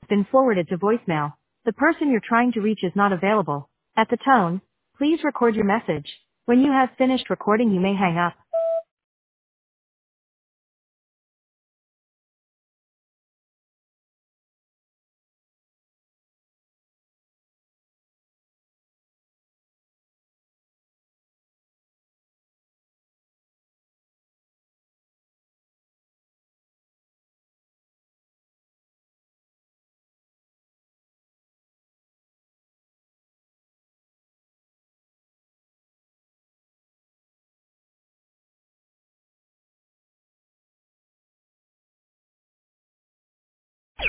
been forwarded to voicemail. The person you're trying to reach is not available. At the tone, please record your message. When you have finished recording, you may hang up.